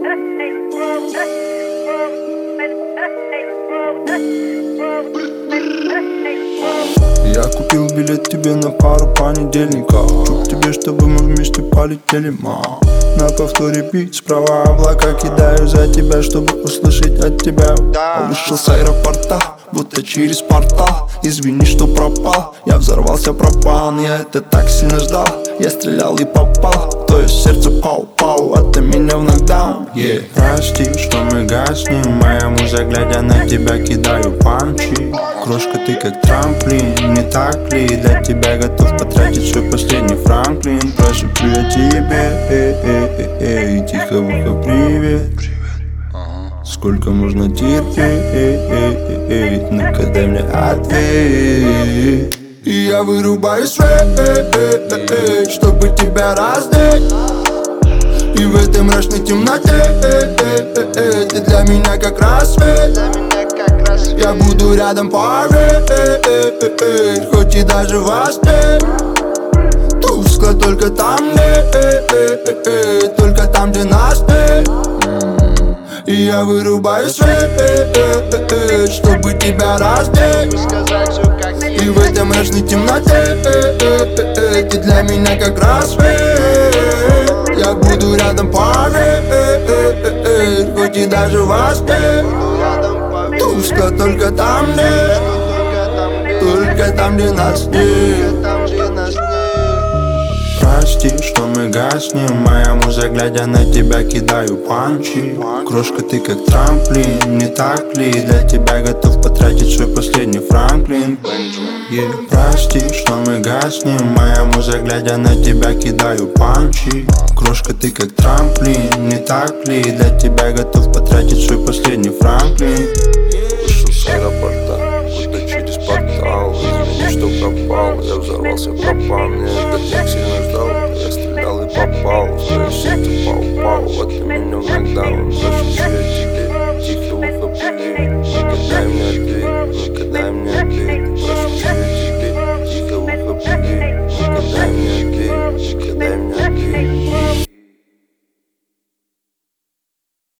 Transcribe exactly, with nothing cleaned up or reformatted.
Я купил билет тебе на пару понедельников. Чтоб тебе, чтобы мы вместе полетели, ма. На повторе бит, справа облака кидаю за тебя, чтобы услышать от тебя. Он вышел с аэропорта, будто через портал. Извини, что пропал, я взорвался, пропал. Я это так сильно ждал, я стрелял и попал. То есть сердце пау-пау, а ты меня в нокдаун, yeah. Прости, что мы гаснем, моя муза, глядя на тебя, кидаю панчи. Крошка, ты как трамплин, не так ли? Для тебя готов потратить свой последний Франклин. Прошепчу я тебе, эй, эй, эй, эй, тихо в ухо привет. Сколько можно терпеть, эй, эй, эй, эй, ну-ка дай мне ответ. И я вырубаю свет, эй, эй, эй, эй, чтобы тебя раздеть. И в этой мрачной темноте, эй, эй, эй, эй, ты для меня как рассвет. Я буду рядом, поверь, эй, эй, эй, эй, хоть и даже во сне. Тускло только там, где, эй, эй, эй, эй, только там, где нас нет. И я вырубаю свет, эй, эй, эй, эй, чтобы тебя раздеть. И в этой мрачной темноте, эй, эй, эй, эй, ты для меня как рассвет. Я буду рядом, поверь, эй, эй, эй, эй, хоть и даже во сне. Тускло только там, где, только там, где нас нет. Прости, что мы гаснем, моя муза, глядя на тебя, кидаю панчи. Крошка, ты как трамплин, не так ли? Для тебя готов потратить свой последний Франклин, yeah. Прости, что мы гаснем, моя муза, глядя на тебя, кидаю панчи. Крошка, ты как трамплин, не так ли? Для тебя готов потратить свой последний Франклин. Вышел с аэропорта, будто через портал. Извини, что пропал, я взорвался, пропал. Мне это так сильно ждал, я стрелял и попал. В твое сердце пау-пау, а ты меня в нокдаун. Зашел я тебе, тихо в ухо привет.